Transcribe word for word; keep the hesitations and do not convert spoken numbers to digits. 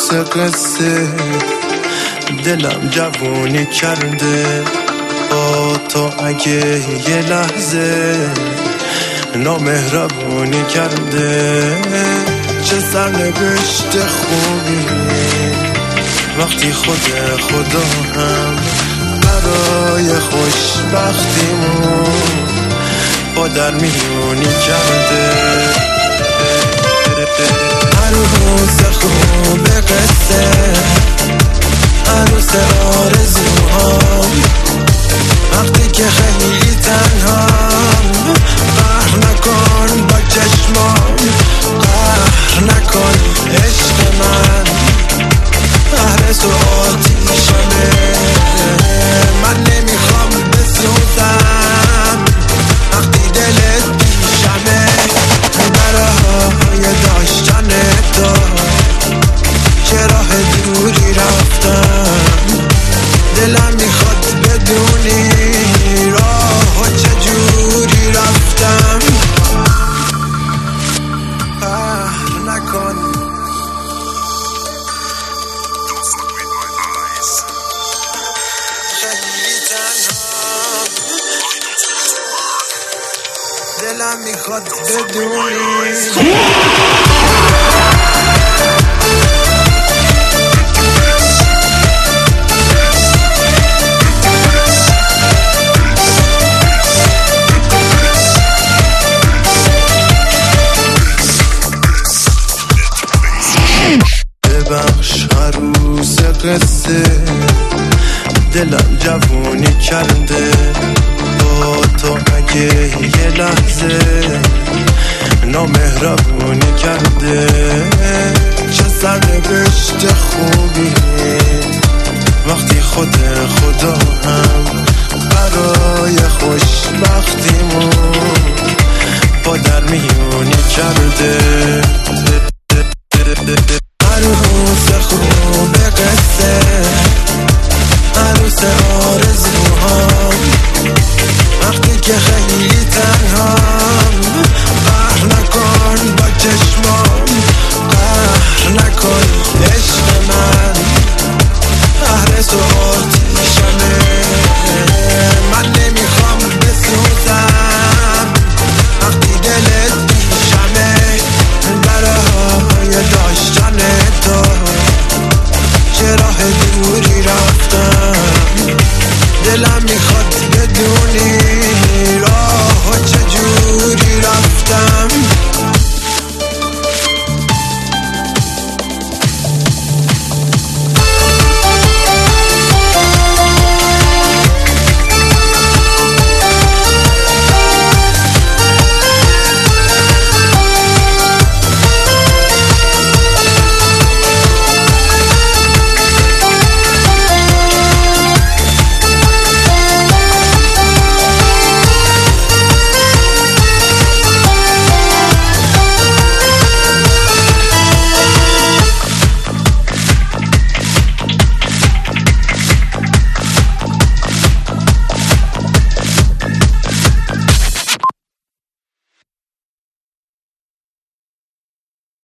قصه دلم جوونی کرده با تو اگه یه لحظه نامهربونی کرده. چه سرنوشت خوبی وقتی خود خدا هم برای خوشبختیمون با در میونی کرده. عروس خوب قصه عروس آرزوهام وقتی که خیلی تنهام قهر نکن با چشمام قهر نکن عشق من قهر تو آتیشمه من نمیخوام بسوزم وقتی دلت پیشمه برای داشتن تو چه راه دوری رفتم دلم میخواد بدونی راه و چجوری رفتم. قهر نکن خیلی تنها دلم میخواد بدونی ببخش عروس قصه دلم جوونی کرده با تو اگه یه لحظه نامهربونی کرده. چه سرنوشت خوبی وقتی خود خدا هم برای خوشبختیمون با در میونی کرده.